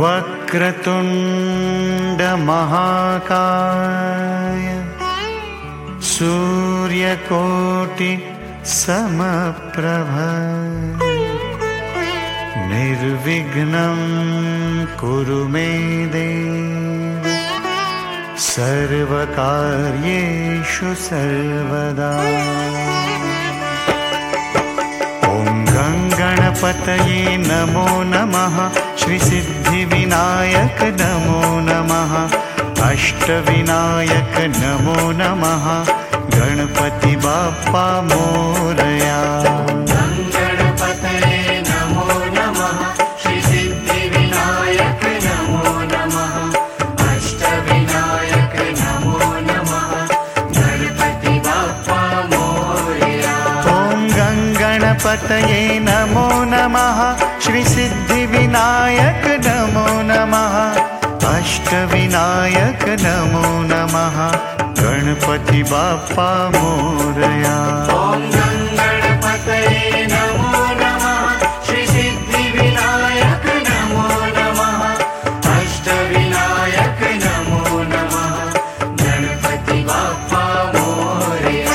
वक्रतुंड महाकाय सूर्यकोटि समप्रभ निर्विघ्नं कुरु मे देव सर्वकार्येषु सर्वदा। ॐ गणपतये नमो नमः। श्री सिद्धिविनायक नमो नमः। अष्टविनायक नमो नमः। गणपति बाप्पा मोरया। गणपतये नमो नमः। श्री सिद्धिविनायक नमो नमः। अष्टविनायक नमो नमः। गणपति बाप्पा मोरया। ॐ गणपतये नमो नमः। श्री सिद्धिविनायक नमो नमः। अष्टविनायक नमो नमः। गणपति बाप्पा मोरया।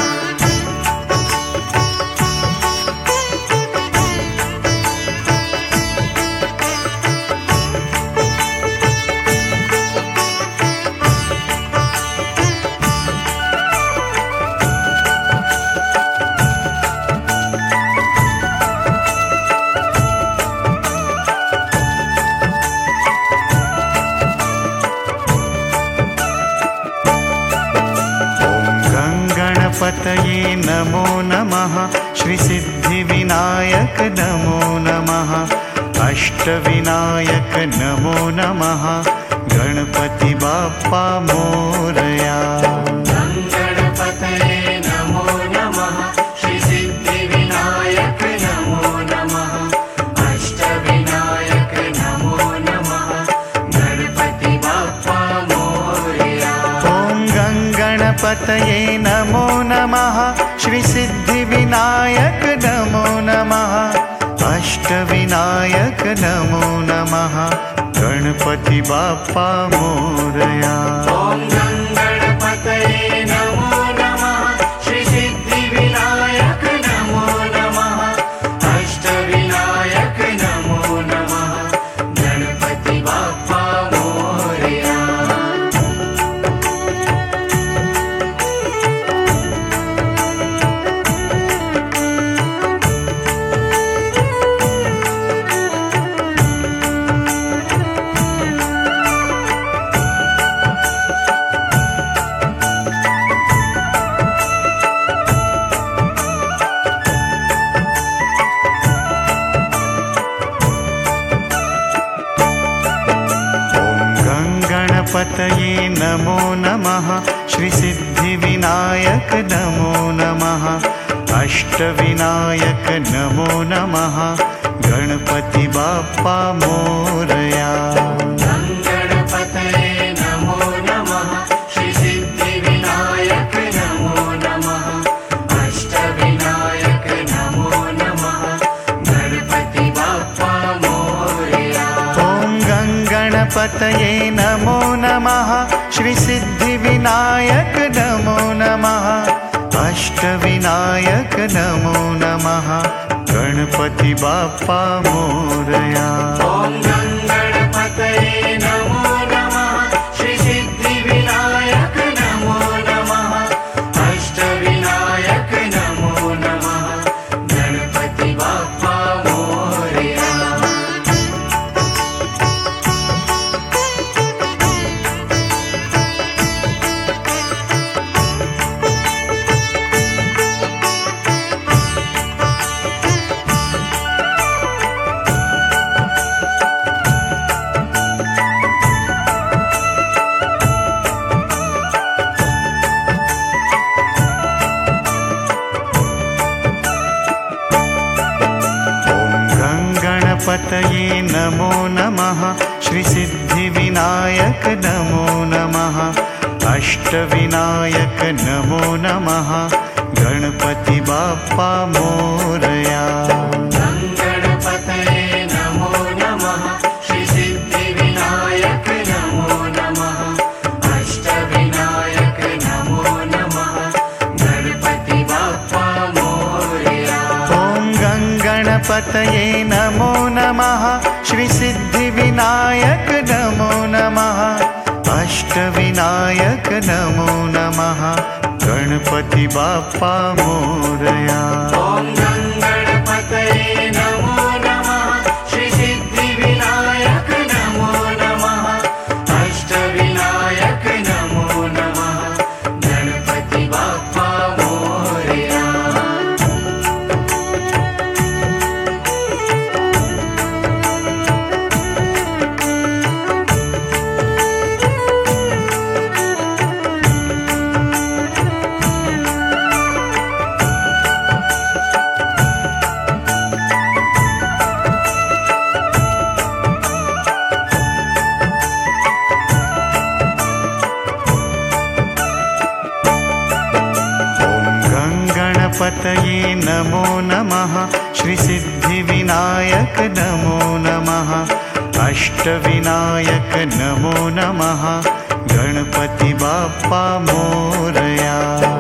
गणपतये नमो नमः। श्री सिद्धिविनायक नमो नमः। अष्टविनायक नमो नमः। गणपति बाप्पा मोरया। गणपतये नमो नमः। श्री सिद्धिविनायक नमो नमः। अष्टविनायक नमो नमः। गणपति बाप्पा मोरया। ॐ गणपतये नमो नमः। श्री सिद्धिविनायक नमो नमः। अष्टविनायक नमो नमः। गणपति बाप्पा मोरया। ॐ गणपतये नमो नमः। श्री सिद्धिविनायक नमो नमः। अष्टविनायक नमो नमः। गणपति बाप्पा मोरया। गणपतये नमो नमः। श्री सिद्धिविनायक नमो नमः। अष्टविनायक नमो नमः। गणपति बाप्पा मोरया। गणपतये नमो नमः। श्री सिद्धिविनायक नमो नमः। अष्टविनायक नमो नमः। गणपति बाप्पा मोरया। ॐ गणपतये नमो नमः। श्री सिद्धिविनायक नमो नमः। अष्टविनायक नमो नमः। गणपति बाप्पा मोरया। ॐ गणपतये नमो नमः। श्री सिद्धिविनायक नमो नमः। अष्टविनायक नमो नमः। गणपति बाप्पा मोरया। गणपतये नमो नमः। श्री सिद्धिविनायक नमो नमः। अष्टविनायक नमो नमः। गणपति बाप्पा मोरया। गणपतये नमो नमः। श्री सिद्धि गणपतये नमो नमः श्रीसिद्धिविनायक नमो नमः अष्टविनायक नमो नमः गणपति बाप्पा मोरया। ॐ गणपतये नमो नमः श्रीसिद्धिविनायक नमो नमः अष्टविनायक नमो नमः गणपति बाप्पा मोरया। गणपतये नमो नमः श्रीसिद्धिविनायक नमो नमः अष्टविनायक नमो नमः गणपति बाप्पा मोरया।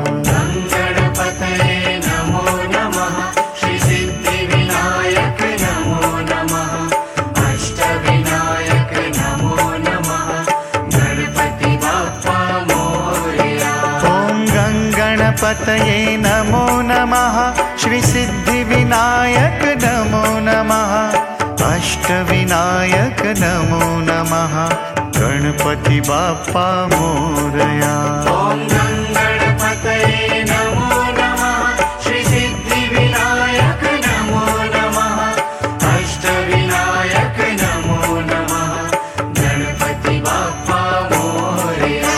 गणपतये नमो नमः श्रीसिद्धिविनायक नमो नमः अष्टविनायक नमो नमः गणपति बाप्पा मोरया। ॐ गणपतये नमो नमः श्रीसिद्धिविनायक नमो नमः अष्टविनायक नमो नमः गणपति बाप्पा मोरया। ॐ गणपतये नमो नमः श्रीसिद्धिविनायक नमो नमः अष्टविनायक नमो नमः गणपति बाप्पा मोरया।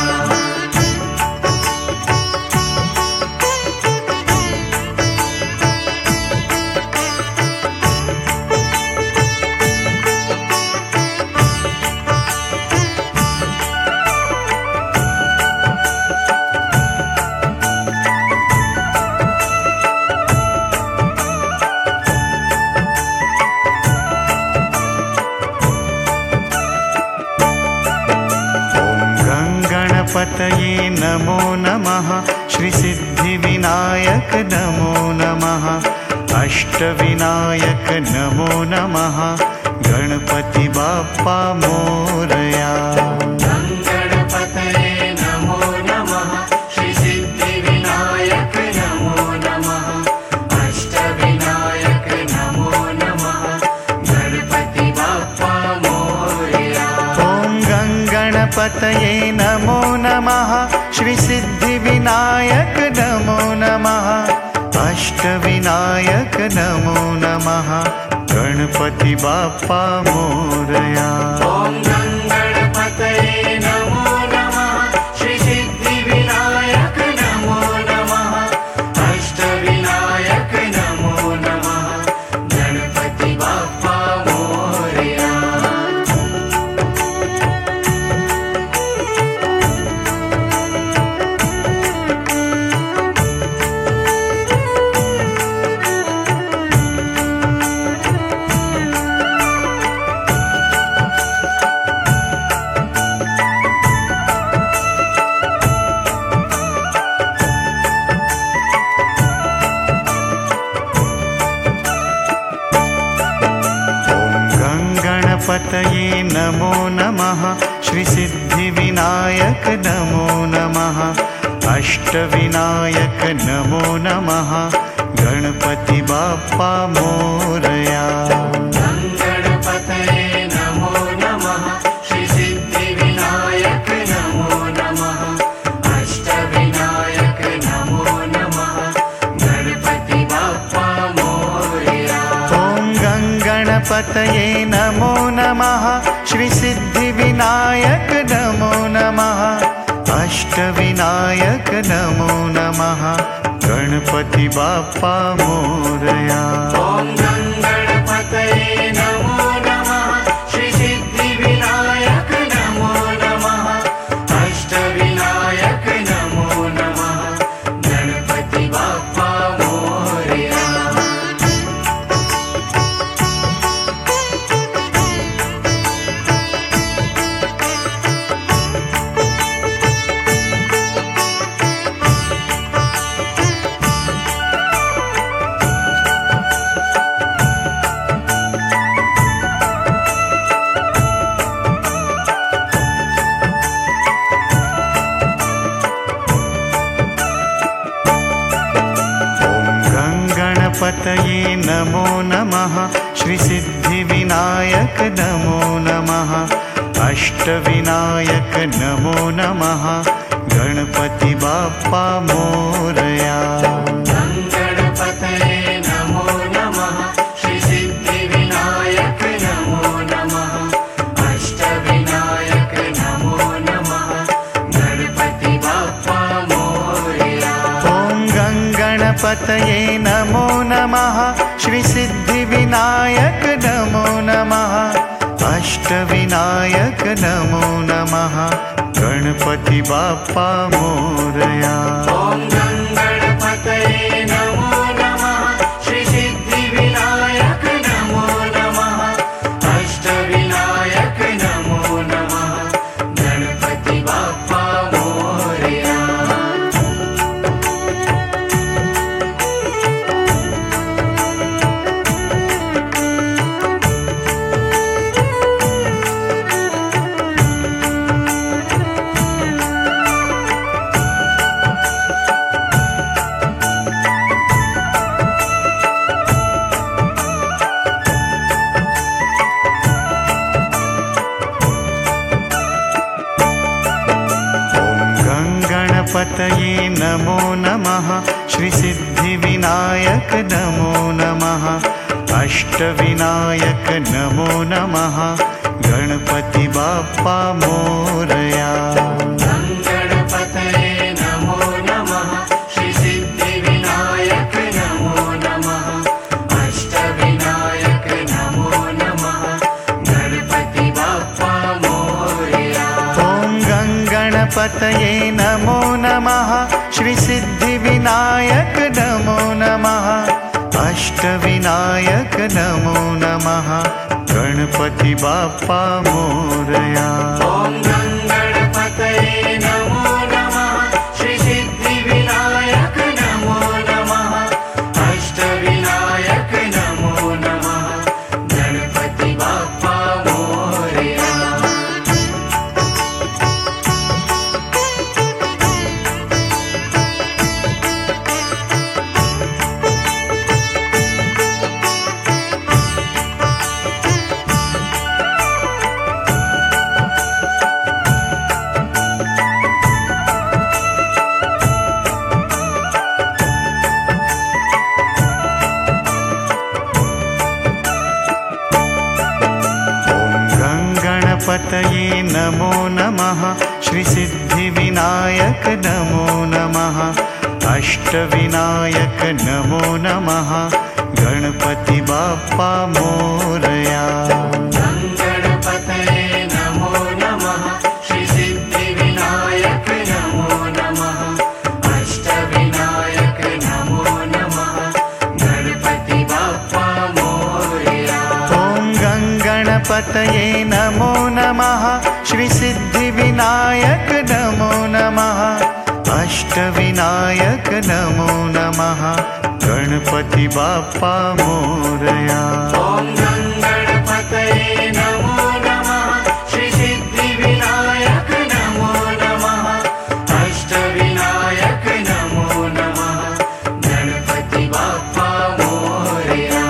गणपतये नमो नमः श्रीसिद्धिविनायक नमो नमः अष्टविनायक नमो नमः गणपति बाप्पा मोरया। गणपतये नमो नमः श्रीसिद्धिविनायक नमो नमः अष्टविनायक नमो नमः गणपति बाप्पा मोरया। ॐ गणपतये नमो नमः श्रीसिद्धिविनायक नमो नमः अष्टविनायक नमो नमः गणपति बाप्पा मोरया। ॐ गणपतये नमो नमः श्रीसिद्धिविनायक नमो नमः अष्टविनायक नमो नमः गणपति बाप्पा मोरया। गणपतये नमो नमः श्रीसिद्धिविनायक नमो नमः अष्टविनायक नमो नमः गणपति बाप्पा मोरया। गणपतये नमो नमः श्रीसिद्धिविनायक नमो नमः अष्टविनायक नमो नमः गणपति बाप्पा मोरया। ॐ गणपतये नमो नमः श्रीसिद्धिविनायक नमो नमः अष्टविनायक नमो नमः गणपति बाप्पा मोरया। ॐ गणपतये नमो नमः श्रीसिद्धिविनायक नमो नमः अष्टविनायक नमो नमः गणपति बाप्पा मोरया। नमः श्रीसिद्धिविनायक नमो नमः अष्टविनायक नमो नमः गणपति बाप्पा मोरया। गणपतये नमो नमः श्रीसिद्धिविनायक नमो नमः अष्टविनायक नमो नमः गणपति बाप्पा मोरया। ॐ गणपतये नमो नमः श्रीसिद्धिविनायक नमो नमः अष्टविनायक नमो नमः गणपति बाप्पा मोरया। ॐ गणपतये नमो नमः श्रीसिद्धिविनायक नमो नमः अष्टविनायक नमो नमः गणपति बाप्पा मोरया। गणपतये नमो नमः श्रीसिद्धिविनायक नमो नमः अष्टविनायक नमो नमः गणपति बाप्पा मोरया। गणपतये नमो नमः श्रीसिद्धिविनायक नमो नमः अष्टविनायक नमो नमः गणपति बाप्पा मोरया। ॐ गणपतये नमो नमः श्रीसिद्धिविनायक नमो नमः अष्टविनायक नमो नमः गणपति बाप्पा मोरया। ॐ गणपतये नमो नमः श्रीसिद्धिविनायक नमो नमः अष्टविनायक नमो नमः गणपति बाप्पा मोरया। गणपतये नमो नमः श्रीसिद्धिविनायक नमो नमः अष्टविनायक नमो नमः गणपति बाप्पा मोरया। गणपतये नमो नमः श्रीसिद्धिविनायक नमो नमः अष्टविनायक नमो नमः गणपति बाप्पा मोरया। ॐ गणपतये नमो नमः श्रीसिद्धिविनायक नमो नमः अष्टविनायक नमो नमः गणपति बाप्पा मोरया। ॐ गणपतये नमो नमः श्रीसिद्धिविनायक नमो नमः अष्टविनायक नमो नमः गणपति बाप्पा मोरया।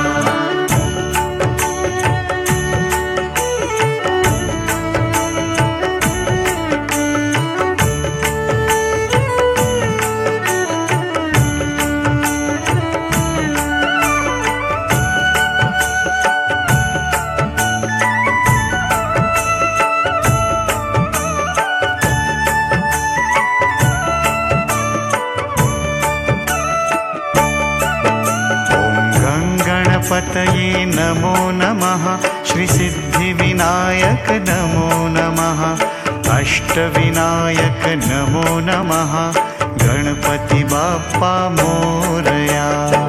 गणपतये नमो नमः श्रीसिद्धिविनायक नमो नमः अष्टविनायक नमो नमः गणपति बाप्पा मोरया।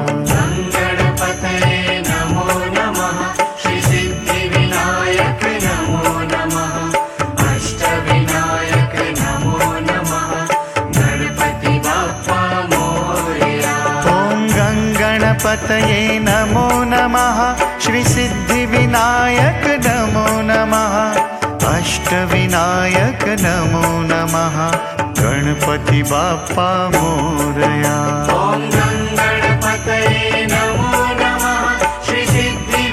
गणपतये नमो नमः श्रीसिद्धिविनायक नमो नमः अष्टविनायक नमो नमः गणपति बाप्पा मोरया। ॐ गणपतये नमो नमः श्रीसिद्धिविनायक नमो नमः अष्टविनायक नमो नमः गणपति बाप्पा मोरया। ॐ गणपतये नमो नमः श्रीसिद्धि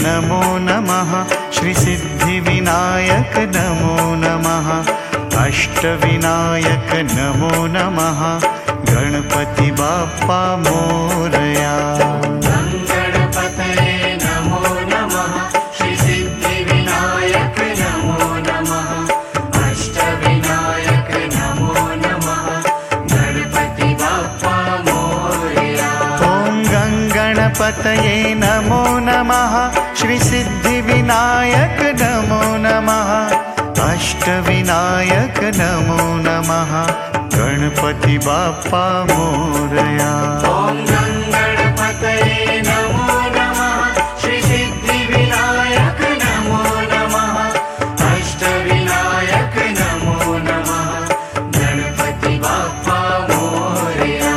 नमो नमः श्रीसिद्धिविनायक नमो नमः अष्टविनायक नमो नमः गणपति बाप्पा मोरया। गणपतये नमो नमः श्रीसिद्धिविनायक नमो नमः अष्टविनायक नमो नमः गणपति बाप्पा मोरया। ॐ गणपतये नमो नमः श्रीसिद्धिविनायक नमो नमः अष्टविनायक नमो नमः गणपति बाप्पा मोरया। ॐ गणपतये नमो नमः श्रीसिद्धिविनायक नमो नमः अष्टविनायक नमो नमः गणपति बाप्पा मोरया।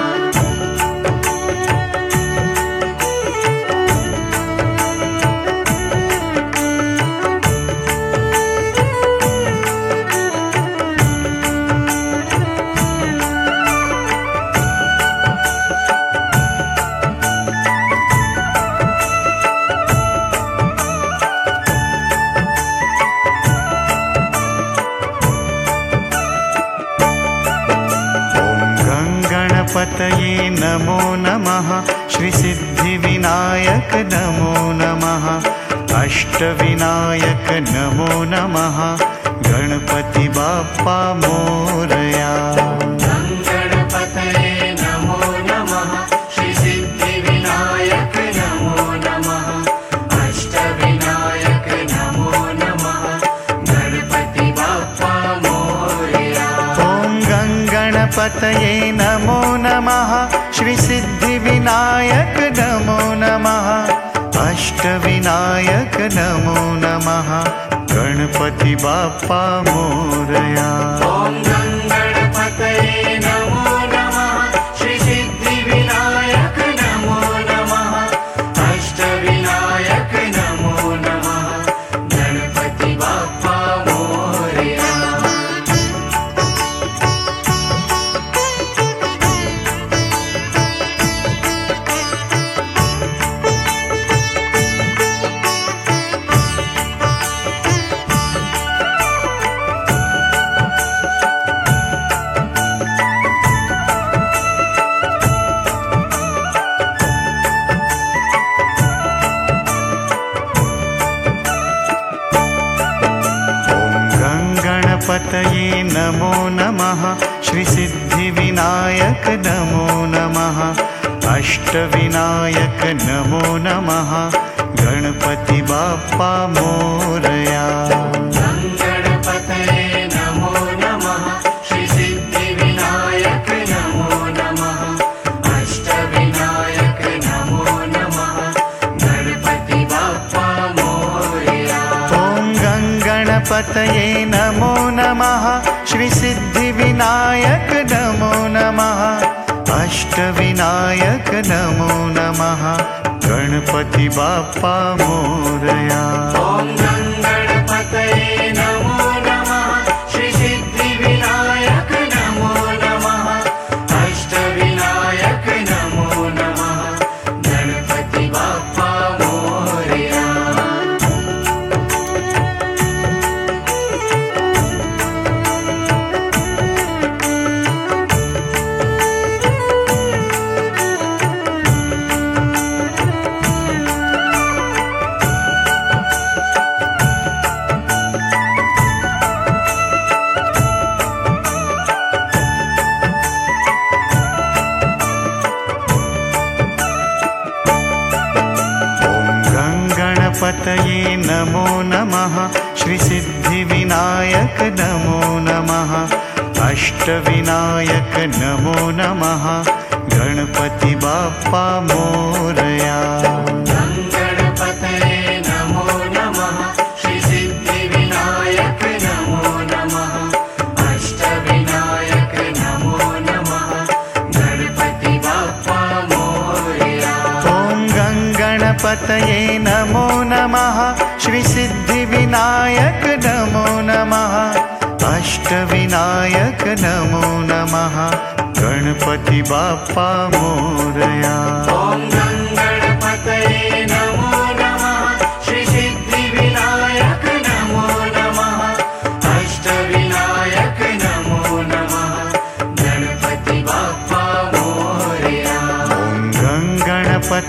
गणपतये नमो नमः श्रीसिद्धिविनायक नमो नमः अष्टविनायक नमो नमः गणपति बाप्पा मोरया। गणपतये नमो नमः श्रीसिद्धिविनायक नमो नमः अष्टविनायक नमो नमः गणपति बाप्पा मोरया। ॐ गणपतये नमो नमः श्रीसिद्धिविनायक नमो नमः अष्टविनायक नमो नमः गणपति बाप्पा मोरया। ॐ गणपतये नमो नमः श्रीसिद्धिविनायक नमो नमः अष्टविनायक नमो नमः गणपति बाप्पा मोरया। गणपतये नमो नमः श्रीसिद्धिविनायक नमो नमः अष्टविनायक नमो नमः गणपति बाप्पा मोरया। गणपतये नमो नमः श्रीसिद्धिविनायक नमो नमः अष्टविनायक नमो नमः गणपति बाप्पा मोरया। ॐ गणपतये नमो नमः श्रीसिद्धिविनायक नमो नमः अष्टविनायक नमो नमः गणपति बाप्पा मोरया। ॐ गणपतये नमो नमः श्रीसिद्धिविनायक नमो नमः अष्टविनायक नमो नमः गणपति बाप्पा मोरया। गणपतये नमो नमः श्रीसिद्धिविनायक नमो नमः अष्टविनायक नमो नमः गणपति बाप्पा मोरया। गणपतये नमो नमः श्रीसिद्धिविनायक नमो नमः अष्टविनायक नमो नमः गणपति बाप्पा मोरया। ॐ गणपतये नमो नमः श्रीसिद्धिविनायक नमो नमः अष्टविनायक नमो नमः गणपति बाप्पा मोरया। ॐ गणपतये नमो नमः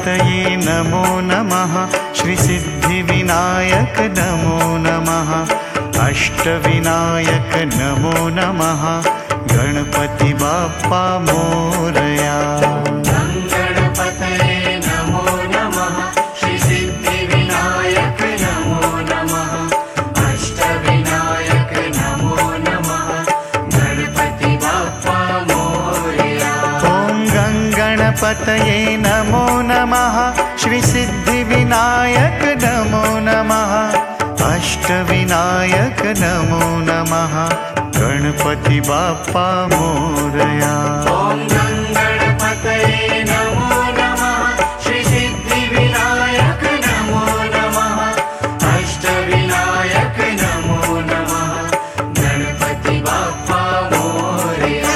गङ्गणपतये नमो नमः श्रीसिद्धिविनायक नमो नमः अष्टविनायक नमो नमः गणपति बाप्पा मोरया। गङ्गणपतये नमो नमः श्रीसिद्धिविनायक नमो नमः अष्टविनायक नमो नमः गणपति बाप्पा मोरया। ॐ गङ्गणपतये नमो नमः श्रीसिद्धिविनायक नमो नमः अष्टविनायक नमो नमः गणपति बाप्पा मोरया। ॐ गङ्गणपतये नमो नमः श्रीसिद्धिविनायक नमो नमः अष्टविनायक नमो नमः गणपति बाप्पा मोरया।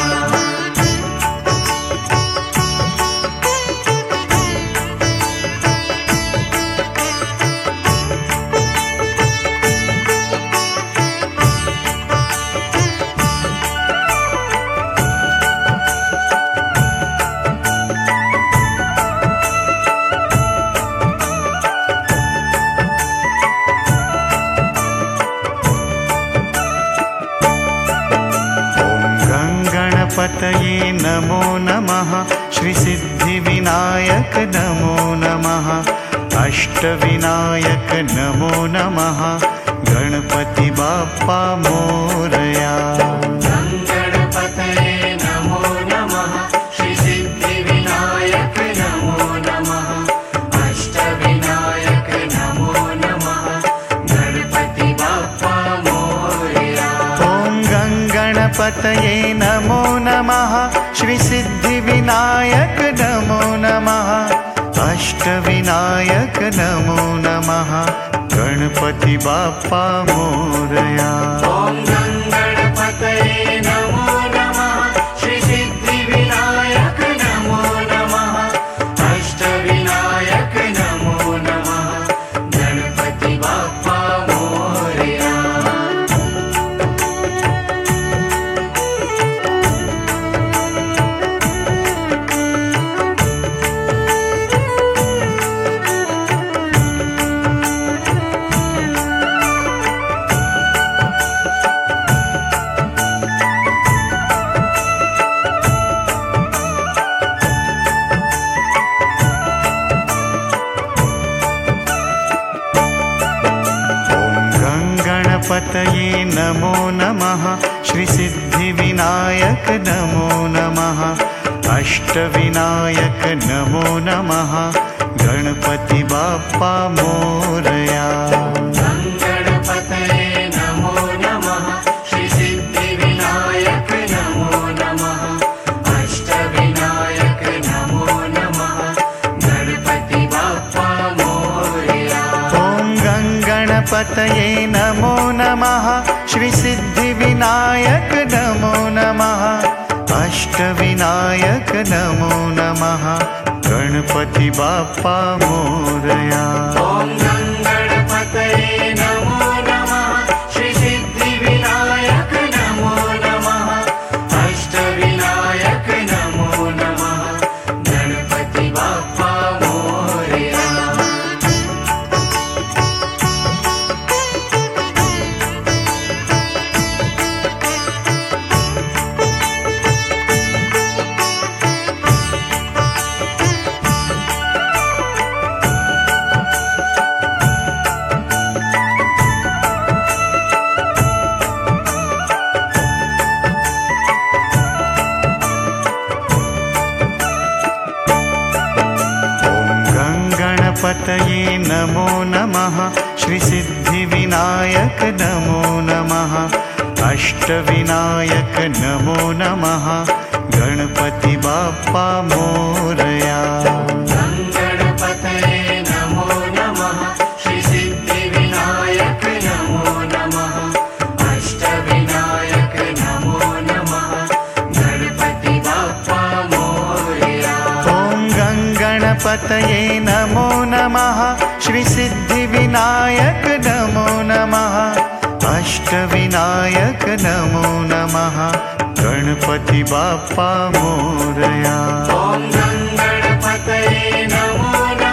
गणपतये नमो नमः श्रीसिद्धिविनायक नमो नमः अष्टविनायक नमो नमः गणपति बाप्पा मोरया। गङ्गणपतये नमो नमः श्रीसिद्धिविनायक नमो नमः अष्टविनायक नमो नमः गणपति बाप्पा मोरया। ॐ गङ्गणपतये नमो नमः श्रीसिद्धिविनायक नमो नमः अष्टविनायक नमो नमः गणपति बाप्पा मोरया। ॐ गङ्गणपतये नमो नमः श्रीसिद्धिविनायक नमो नमः अष्टविनायक नमो नमः गणपति बाप्पा मोरया। गणपतये नमो नमः श्रीसिद्धिविनायक नमो नमः अष्टविनायक नमो नमः गणपति बाप्पा मोरया। गङ्गणपतये नमो नमः श्रीसिद्धिविनायक नमो नमः अष्टविनायक नमो नमः गणपति बाप्पा मोरया। ॐ गङ्गणपतये नमो नमः श्रीसिद्धिविनायक नमो नमः अष्टविनायक नमो नमः गणपति बाप्पा मोरया। ॐ गङ्गणपतये नमो नमः श्रीसिद्धिविनायक नमो नमः अष्टविनायक नमो नमः गणपति बाप्पा मोरया। गणपतये नमो नमः श्रीसिद्धिविनायक नमो नमः अष्टविनायक नमो नमः गणपति बाप्पा मोरया। गङ्गणपतये नमो नमः श्रीसिद्धिविनायक नमो नमः अष्टविनायक नमो नमः गणपति बाप्पा मोरया। ॐ गङ्गणपतये नमो नमः श्रीसिद्धिविनायक नमो नमः अष्टविनायक नमो नमः गणपति बाप्पा मोरया। ॐ गङ्गणपतये नमो नमः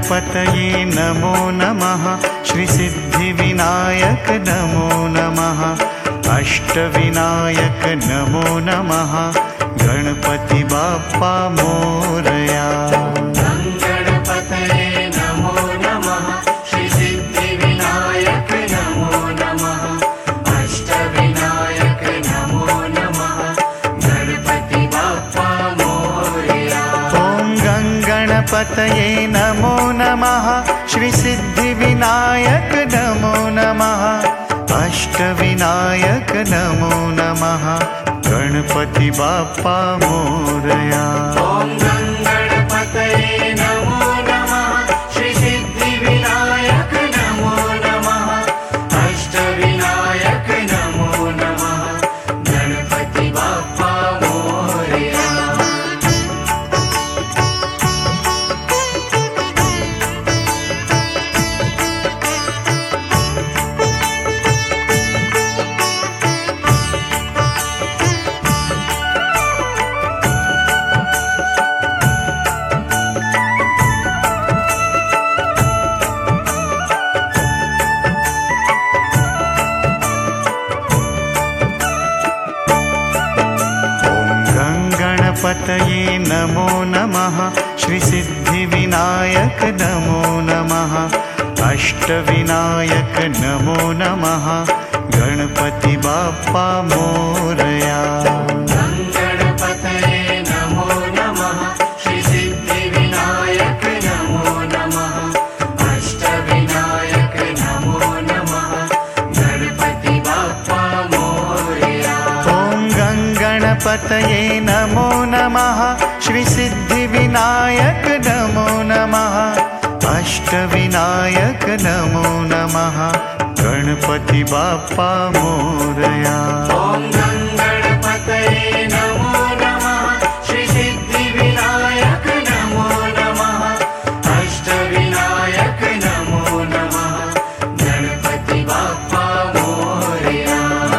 गणपतये नमो नमः। श्री सिद्धिविनायक नमो नमः। अष्टविनायक नमो नमः। गणपति बाप्पा मोरया। गणपतये नमो नमः। श्री सिद्धिविनायक नमो नमः। अष्टविनायक नमो नमः। गणपति बाप्पा मोरया। ॐ गणपतये नमो नमः। श्री सिद्धिविनायक नमो नमः। अष्टविनायक नमो नमः। गणपति बाप्पा मोरया। ॐ गणपतये नमो नमः। श्री सिद्धिविनायक नमो नमः। अष्टविनायक नमो नमः। गणपति बाप्पा मोरया। गणपतये नमो नमः। श्री सिद्धिविनायक नमो नमः। अष्टविनायक नमो नमः। गणपति बाप्पा मोरया। गणपतये नमो नमः। श्री सिद्धिविनायक नमो नमः। अष्टविनायक नमो नमः। गणपति बाप्पा मोरया। ॐ गणपतये नमो नमः। श्री सिद्धिविनायक नमो नमः। अष्टविनायक नमो नमः। गणपति बाप्पा मोरया। ॐ गणपतये नमो नमः। श्री सिद्धिविनायक नमो नमः। अष्टविनायक नमो नमः। गणपति बाप्पा मोरया।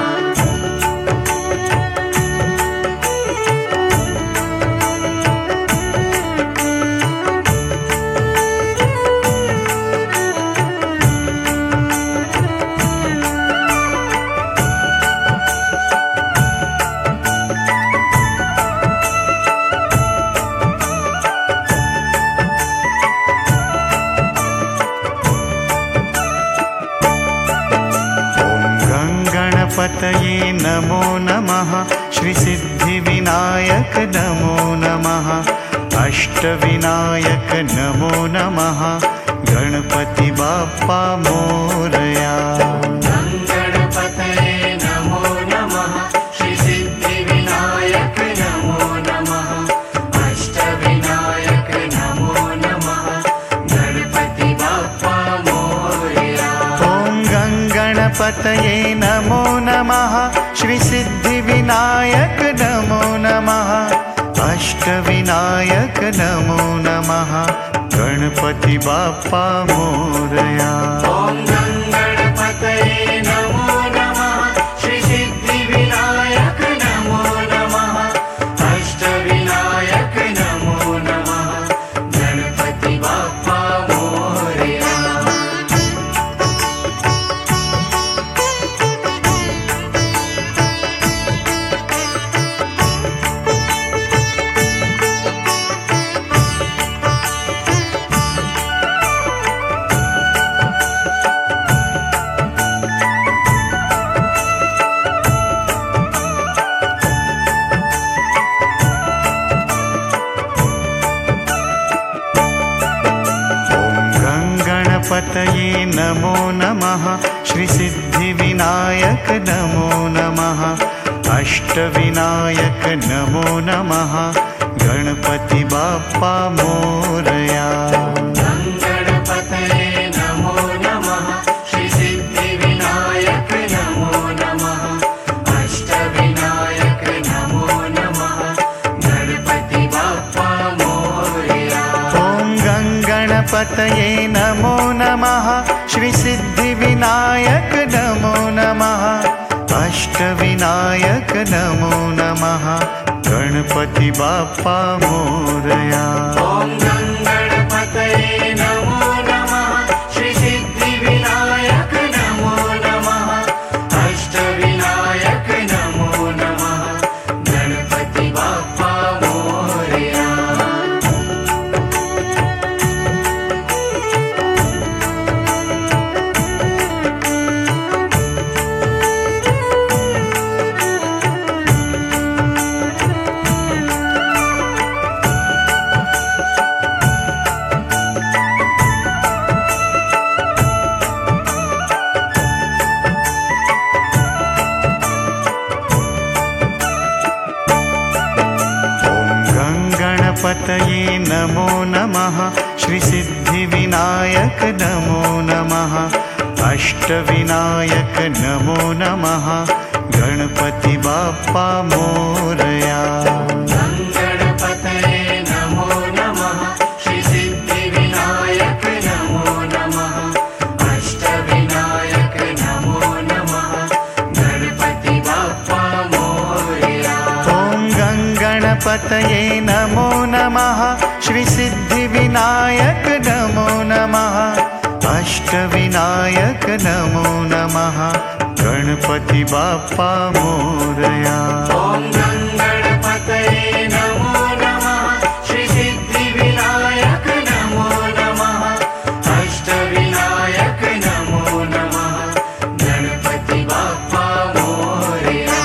गणपतये नमो नमः। श्री सिद्धिविनायक नमो नमः। अष्टविनायक नमो नमः। गणपति बाप्पा मोरया। गणपतये नमो नमः। श्री सिद्धिविनायक नमो नमः। अष्टविनायक नमो नमः। गणपति बाप्पा मोरया। ॐ गणपतये नमो नमः। श्री सिद्धिविनायक नमो नमः। अष्टविनायक नमो नमः। गणपति बाप्पा मोरया। ॐ गणपतये नमो नमः। श्री सिद्धिविनायक नमो नमः। अष्टविनायक नमो नमः। गणपति बाप्पा मोरया। गणपतये नमो नमः। श्री सिद्धिविनायक नमो नमः। अष्टविनायक नमो नमः। गणपति बाप्पा मोरया। गणपतये नमो नमः। श्री सिद्धिविनायक नमो नमः। अष्टविनायक नमो नमः। गणपति बाप्पा मोरया। ॐ गणपतये नमो नमः। श्री सिद्धिविनायक नमो नमः। अष्टविनायक नमो नमः। गणपति बाप्पा मोरया। ॐ गणपतये नमो नमो नमः श्री सिद्धिविनायक नमो नमः अष्टविनायक नमो नमः गणपति बाप्पा मोरया। गणपतये नमो नमः श्री सिद्धिविनायक नमो नमः अष्टविनायक नमो नमः गणपति बाप्पा मोरया। ॐ गणपतये नमो नमः श्री सिद्धिविनायक नमो नमः अष्टविनायक नमो नमः गणपति बाप्पा मोरया। ॐ गणपतये नमो नमः श्री सिद्धिविनायक नमो नमः अष्टविनायक नमो नमः गणपति बाप्पा मोरया।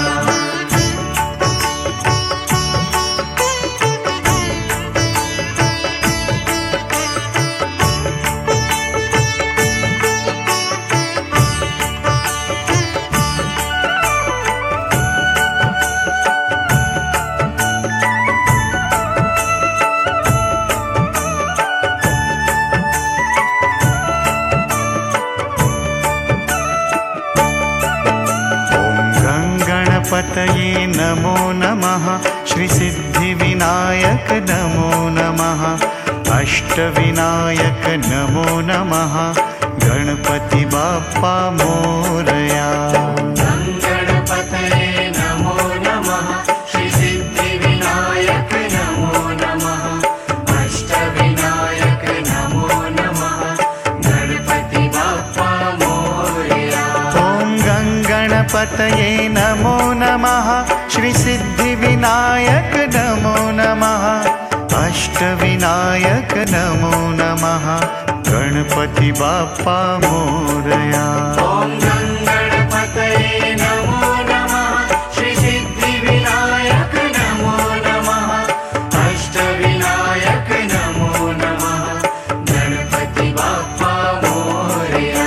गणपतये नमो नमः श्री सिद्धिविनायक नमो नमः अष्टविनायक नमो नमः गणपति बाप्पा मोरया। गणपतये नमो नमः श्री सिद्धिविनायक नमो नमः अष्टविनायक नमो नमः गणपति बाप्पा मोरया। ॐ गणपतये नमो नमः श्री सिद्धिविनायक नमो नमः अष्टविनायक नमो नमः गणपति बाप्पा मोरया। ॐ गणपतये नमो नमः श्री सिद्धिविनायक नमो नमः अष्टविनायक नमो नमः गणपति बाप्पा मोरया।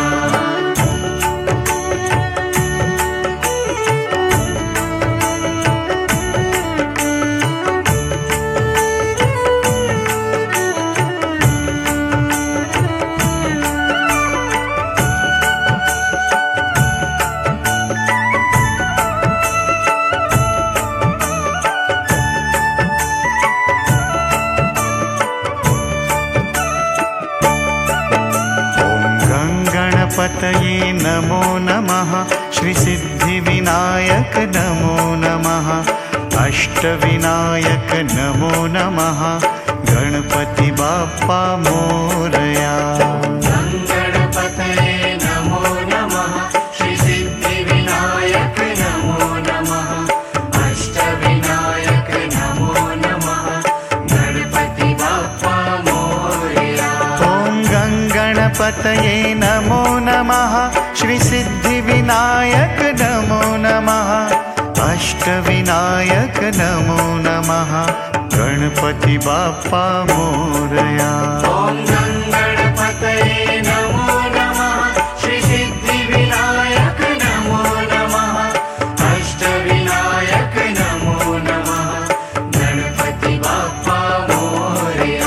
गणपतये नमो नमः श्री सिद्धिविनायक नमो नमः अष्टविनायक नमो नमः गणपति बाप्पा मोरया। गणपतये नमो नमः श्री सिद्धिविनायक नमो नमः अष्टविनायक नमो नमः गणपति बाप्पा मोरया। ॐ गणपतये नमो नमः श्री सिद्धिविनायक नमो नमः अष्टविनायक नमो नमः गणपति बाप्पा मोरया। ॐ गणपतये नमो नमः श्री सिद्धिविनायक नमो नमः अष्टविनायक नमो नमः गणपति बाप्पा मोरया।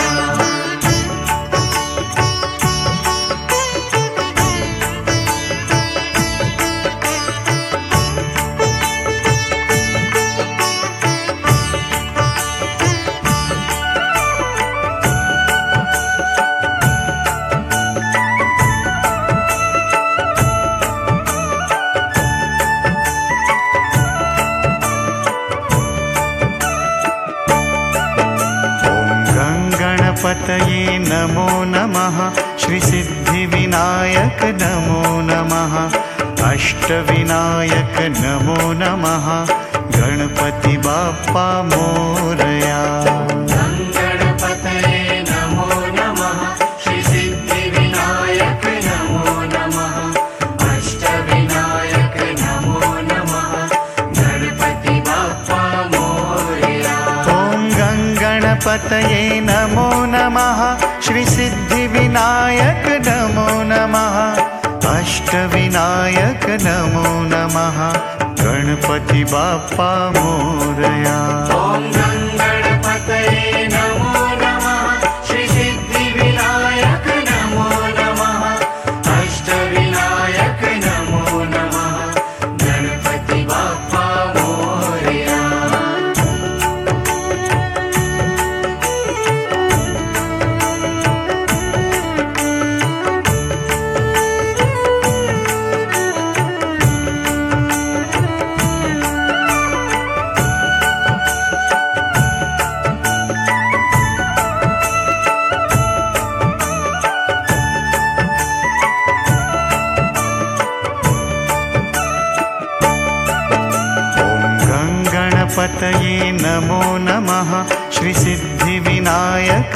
गणपतये नमो नमः श्री सिद्धिविनायक नमो नमः अष्टविनायक नमो नमः गणपति बाप्पा मोरया। गणपतये नमो नमः श्री सिद्धिविनायक नमो नमः अष्टविनायक नमो नमः गणपति बाप्पा मोरया। ॐ गणपतये नमो नमः श्री सिद्धिविनायक नमो नमः अष्टविनायक नमो नमः गणपति बाप्पा मोरया। ॐ गणपतये नमो नमः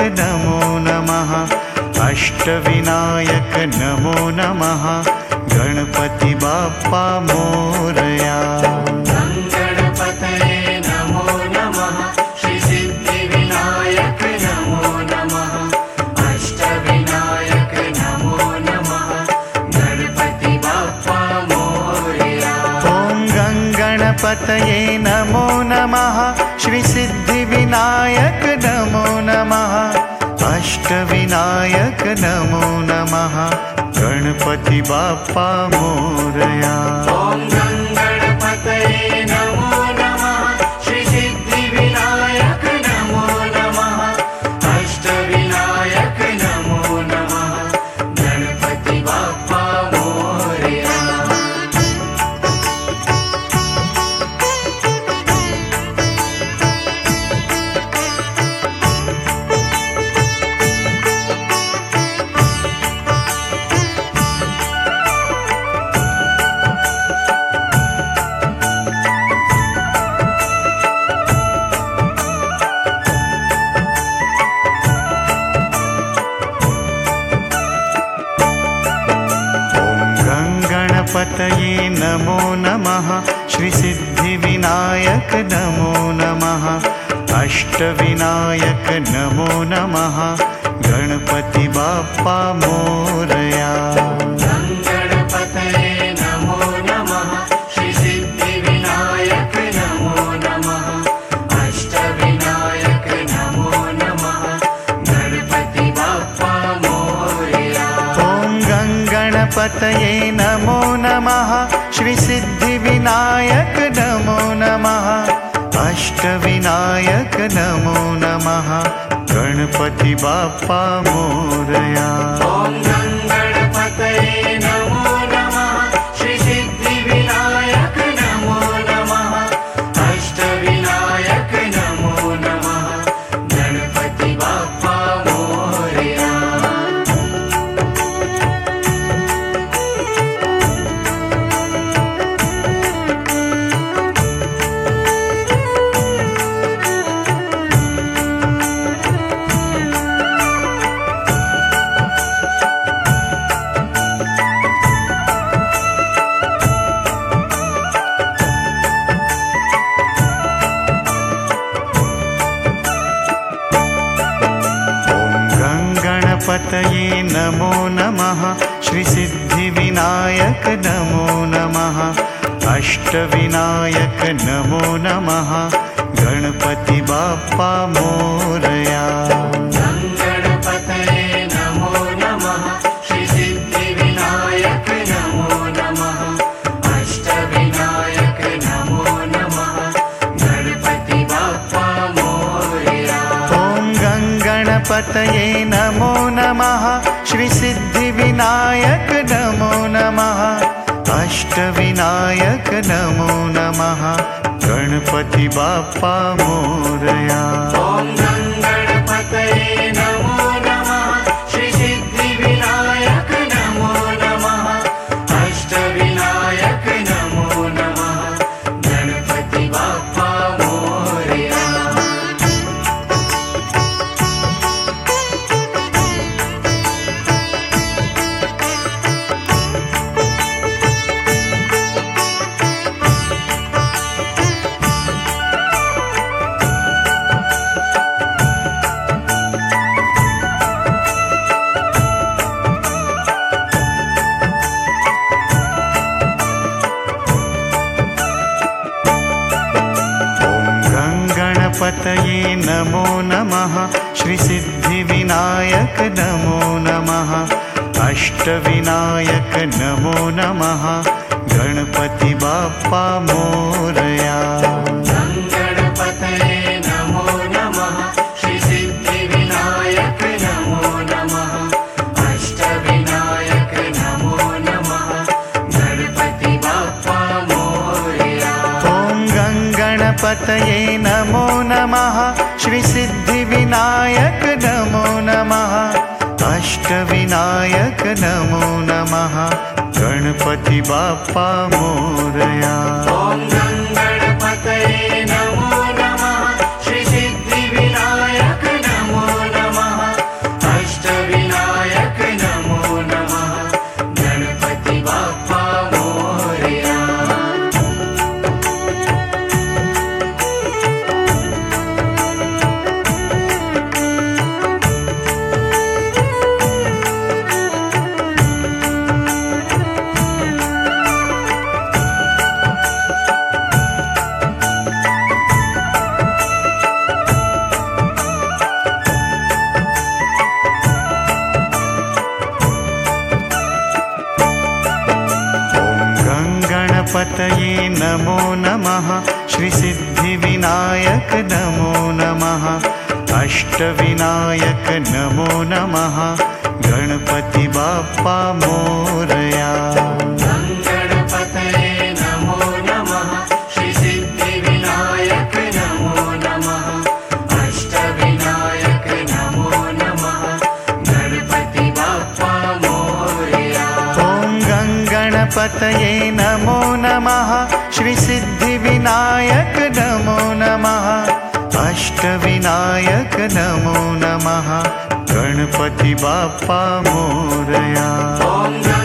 नमो नमः अष्टविनायक नमो नमः गणपति बाप्पा मोरया। गणपतये नमो नमः श्री सिद्धिविनायक नमो नमः अष्टविनायक नमो नमः गणपति बाप्पा मोरया। ॐ गणपतये नमो नमः श्री सिद्धिविनायक नमो नमः अष्टविनायक नमो नमः गणपति बाप्पा मोरया। ॐ गणपतये नमो नमः श्री सिद्धिविनायक नमो नमः अष्टविनायक नमो नमः गणपति बाप्पा मोरया। गणपतये नमो नमः श्री सिद्धिविनायक नमो नमः अष्टविनायक नमो नमः गणपति बाप्पा मोरया। गणपतये नमो नमः श्री सिद्धिविनायक नमो नमः अष्टविनायक नमो नमः गणपति बाप्पा मोरया। ॐ गणपतये नमो नमः श्री सिद्धिविनायक नमो नमः अष्टविनायक नमो नमः गणपति बाप्पा मोरया। ॐ गणपतये नमो नमः श्री सिद्धिविनायक नमो नमः अष्टविनायक नमो नमः गणपति बाप्पा मोरया। गणपतये नमो नमः श्री सिद्धिविनायक नमो नमः अष्टविनायक नमो नमः गणपति बाप्पा मोरया। गणपतये नमो नमः श्री सिद्धिविनायक नमो नमः अष्टविनायक नमो नमः गणपति बाप्पा मोरया। ॐ गणपतये नमो नमः श्री सिद्धिविनायक नमो नमः अष्टविनायक नमो नमः गणपति बाप्पा मोरया। ॐ गणपतये नमो नमः श्री सिद्धिविनायक नमो नमः अष्टविनायक नमो नमः गणपति बाप्पा मोरया। गणपतये नमो नमः श्री सिद्धिविनायक नमो नमः अष्टविनायक नमो नमः गणपति बाप्पा मोरया। गणपतये नमो नमः श्री सिद्धिविनायक नमो नमः अष्टविनायक नमो नमः गणपति बाप्पा मोरया। ॐ गणपतये नमो नमः श्री सिद्धिविनायक नमो नमः अष्टविनायक नमो नमः गणपति बाप्पा मोरया। ॐ गणपतये नमो नमः श्री सिद्धिविनायक नमो नमः नमो नमः श्रीसिद्धिविनायक नमो नमः अष्टविनायक नमो नमः गणपति बाप्पा मोरया। गणपतये नमो नमः श्रीसिद्धिविनायक नमो नमः अष्टविनायक नमो नमः गणपति बाप्पा मोरया। ॐ गणपतये नमो नमः श्रीसिद्धिविनायक नमो नमः अष्टविनायक नमो नमः गणपति बाप्पा मोरया।